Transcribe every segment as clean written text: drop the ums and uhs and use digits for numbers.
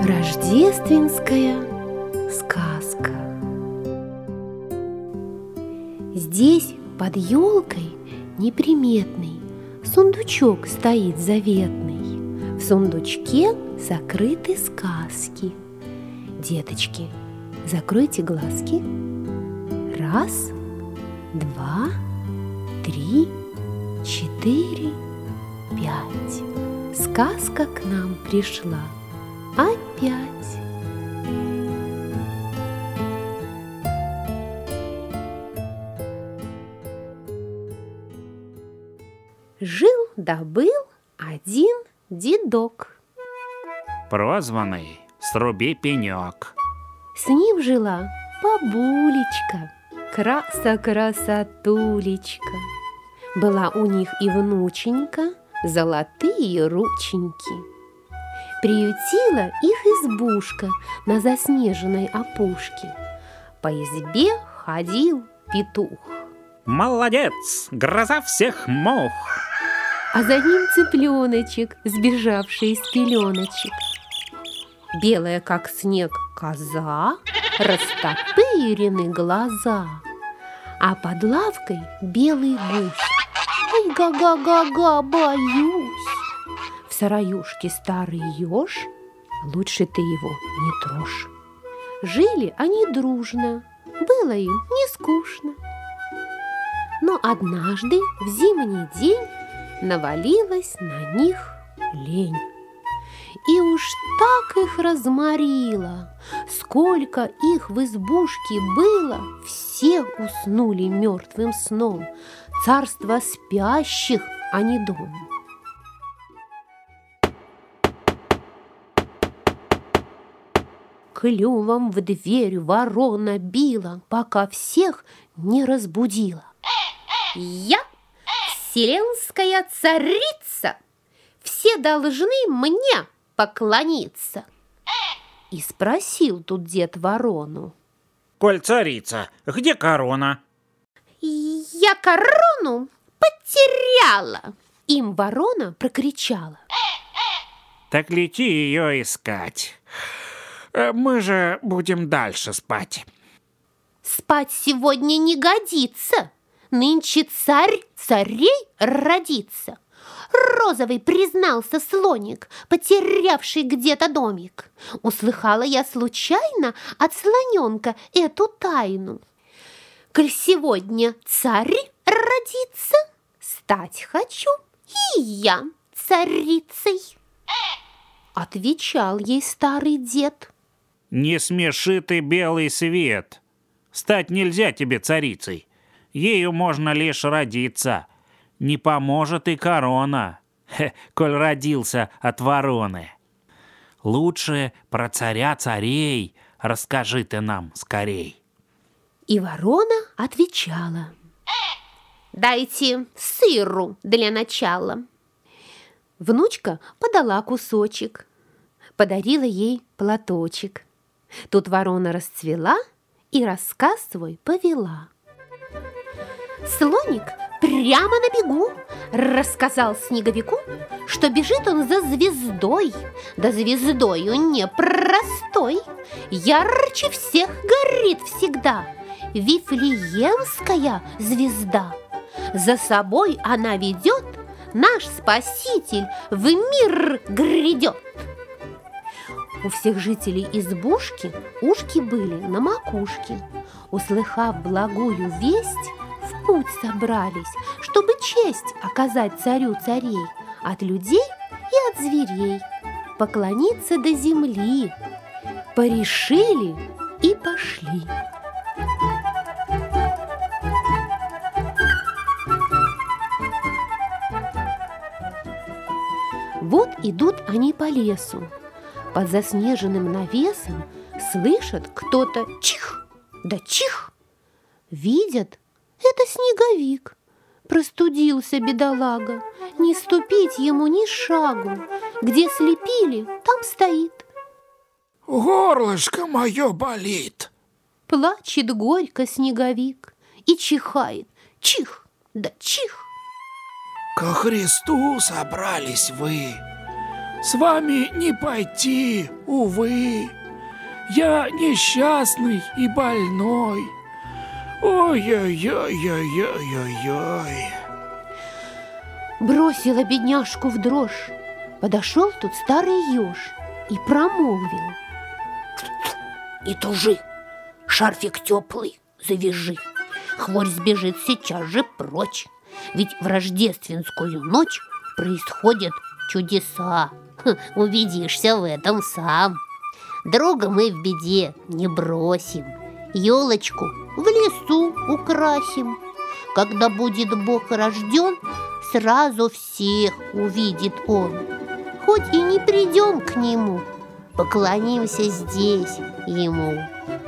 Рождественская сказка. Здесь под елкой неприметный сундучок стоит заветный. В сундучке закрыты сказки. Деточки, закройте глазки. 1, 2, 3, 4, 5. Сказка к нам пришла опять. Жил да был один дедок, прозванный Сруби Пенек. с ним жила бабулечка, краса-красотулечка. Была у них и внученька, золотые рученьки. Приютила их избушка на заснеженной опушке. По избе ходил петух, Молодец, гроза всех мух. а за ним цыпленочек, сбежавший из пеленочек. Белая, как снег, коза, растопырены глаза, а под лавкой белый гусь. Ай, га-га-га-га, боюсь. В сараюшке старый еж, лучше ты его не трожь. Жили они дружно, было им не скучно. Но однажды в зимний день навалилась на них лень. И уж так их разморило, сколько их в избушке было, все уснули мертвым сном. Царство спящих, а не дом. Клювом в дверь ворона била, пока всех не разбудила. Я вселенская царица, все должны мне поклониться. И спросил тут дед ворону: Коль царица, где корона? я корону потеряла. Им ворона прокричала: Так лети ее искать. Мы же будем дальше спать. спать сегодня не годится, нынче царь царей родится. Розовый признался слоник, потерявший где-то домик. Услыхала я случайно от слоненка эту тайну. Коль сегодня царь родится, стать хочу и я царицей. Отвечал ей старый дед: Не смеши ты белый свет. Стать нельзя тебе царицей. Ею можно лишь родиться. Не поможет и корона, коль родился от вороны. Лучше про царя царей расскажи ты нам скорей. И ворона отвечала: дайте сыру для начала. Внучка подала кусочек, подарила ей платочек. Тут ворона расцвела и рассказ свой повела. Слоник прямо на бегу рассказал снеговику, что бежит он за звездой, да звездою непростой. Ярче всех горит всегда Вифлеемская звезда. За собой она ведет, наш Спаситель в мир грядет. У всех жителей избушки ушки были на макушке. Услыхав благую весть, в путь собрались, чтобы честь оказать царю царей от людей и от зверей, поклониться до земли. Порешили и пошли. Вот идут они по лесу. Под заснеженным навесом слышат кто-то чих да чих. Видят, это снеговик. Простудился бедолага, не ступить ему ни шагу. Где слепили, там стоит. Горлышко мое болит. Плачет горько снеговик и чихает. Чих да чих. Ко Христу собрались вы. с вами не пойти, увы. Я несчастный и больной. Ой-ой-ой-ой-ой-ой-ой. Бросила бедняжку в дрожь. Подошел тут старый еж и промолвил: «Не тужи, шарфик теплый завяжи. Хворь сбежит сейчас же прочь, ведь в рождественскую ночь происходят чудеса. Убедишься в этом сам. Друга мы в беде не бросим, елочку в лесу украсим. Когда будет Бог рожден, сразу всех увидит Он. Хоть и не придем к Нему, поклонимся здесь Ему».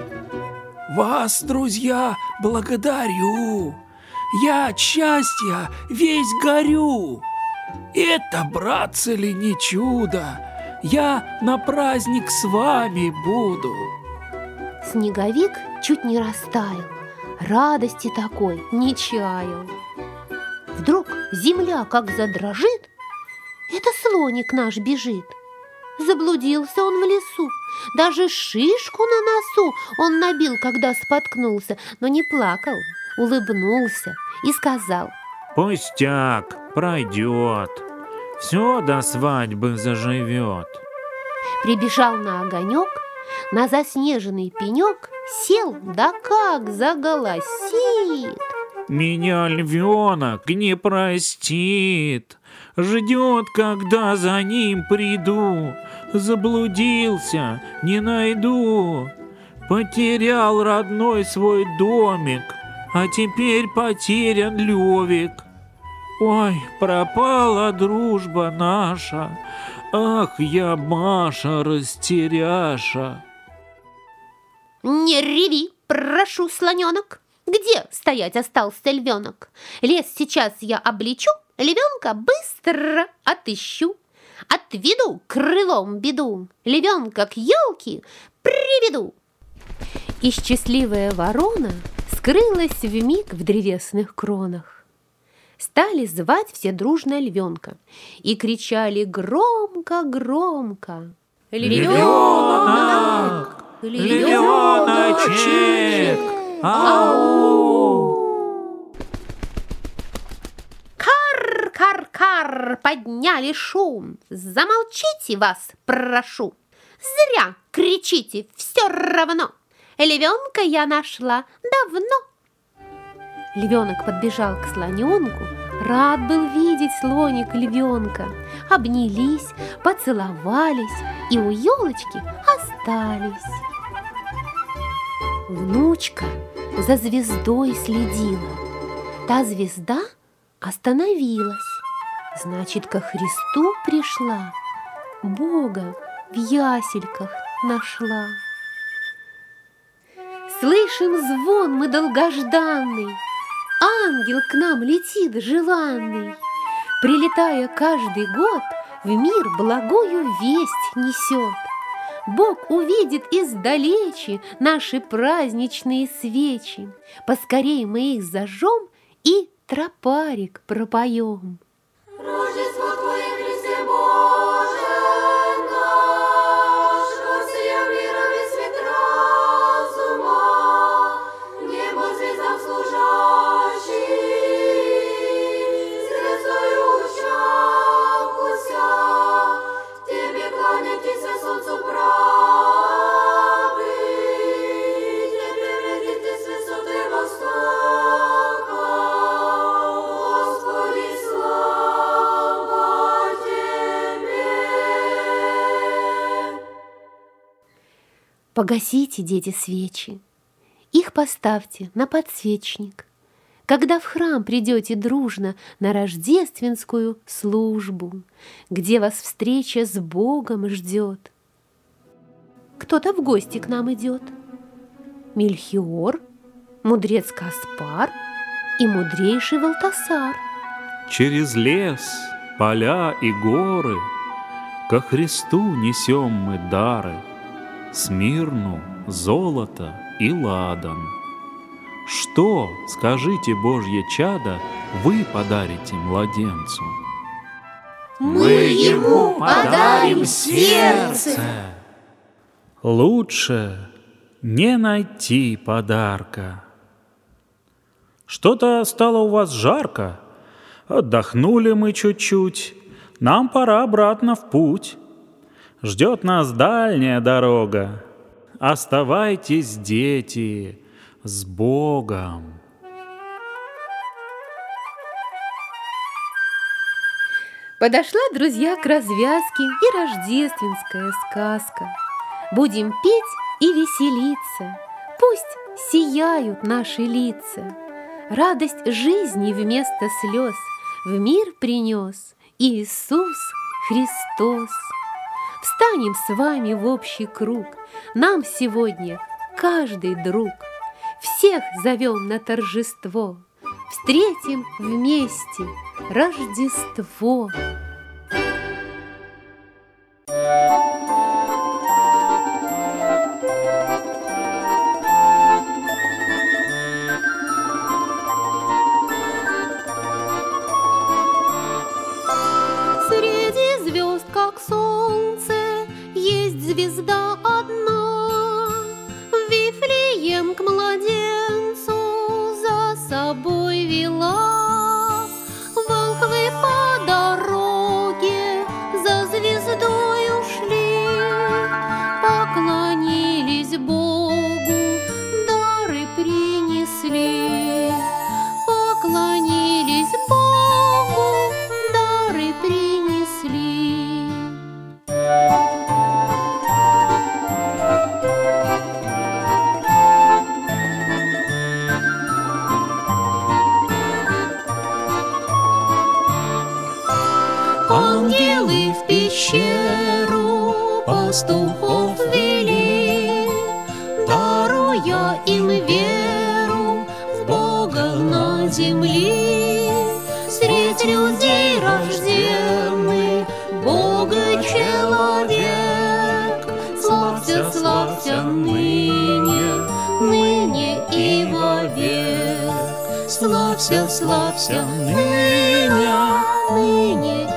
Вас, друзья, благодарю. Я от счастья весь горю. Это, братцы ли, не чудо? Я на праздник с вами буду. Снеговик чуть не растаял, радости такой не чаял. Вдруг земля как задрожит, это слоник наш бежит. Заблудился он в лесу, даже шишку на носу он набил, когда споткнулся, но не плакал, улыбнулся и сказал: «Пустяк, пройдет, все до свадьбы заживет». Прибежал на огонек, на заснеженный пенек, сел, да как заголосит: «Меня львенок не простит, ждет, когда за ним приду. Заблудился, не найду, потерял родной свой домик, а теперь потерян левик. Ой, пропала дружба наша, ах, я Маша растеряша». «Не реви, прошу, слоненок, где стоять остался львенок? Лес сейчас я облечу, львенка быстро отыщу. Отведу крылом беду, львенка к елке приведу». И счастливая ворона скрылась вмиг в древесных кронах. Стали звать все дружно львенка и кричали громко-громко: «Львенок! Львеночек! Ау!» Кар-кар-кар подняли шум. Замолчите, вас прошу. Зря кричите, все равно. Львенка я нашла давно. Львенок подбежал к слоненку, рад был видеть слоник львенка. Обнялись, поцеловались и у елочки остались. Внучка за звездой следила. Та звезда остановилась, значит, ко Христу пришла, Бога в ясельках нашла. Слышим звон мы долгожданный, ангел к нам летит желанный. Прилетая каждый год, в мир благую весть несет. Бог увидит издалече наши праздничные свечи. Поскорей мы их зажжем и тропарик пропоем. Рождество Твое, Христе Боже наш, рассеяв мира весь свет разума, небо звездам служащий, звездою учахуся, Тебе кланяйтесь, солнцу правды, Тебе видитесь высоты востока. Господи, слава Тебе! Погасите, дети, свечи, их поставьте на подсвечник, когда в храм придете дружно на рождественскую службу, где вас встреча с Богом ждет. Кто-то в гости к нам идет. Мельхиор, мудрец Каспар и мудрейший Валтасар. Через лес, поля и горы ко Христу несем мы дары: смирну, золото и ладан. Что, скажите, Божье чадо, вы подарите младенцу? Мы ему подарим сердце. Лучше не найти подарка. Что-то стало у вас жарко. Отдохнули мы чуть-чуть. Нам пора обратно в путь. Ждет нас дальняя дорога. Оставайтесь, дети, с Богом. Подошла, друзья, к развязке и рождественская сказка. Будем петь и веселиться, пусть сияют наши лица. Радость жизни вместо слез в мир принес Иисус Христос. Встанем с вами в общий круг, нам сегодня каждый друг. Всех зовем на торжество, встретим вместе Рождество. Среди звезд, как солнце, есть звезда одна. Вифлеем к младенцу за собой вела. Волхвы по дороге за звездой ушли, поклонились Богу, дары принесли. Поклонились Богу, дары принесли. Ангелы в пещеру пастухов вели, даруя им веру в Бога на земле. Средь людей рожденный Бога человек, славься, славься ныне, ныне и вовек. Славься, славься ныне, ныне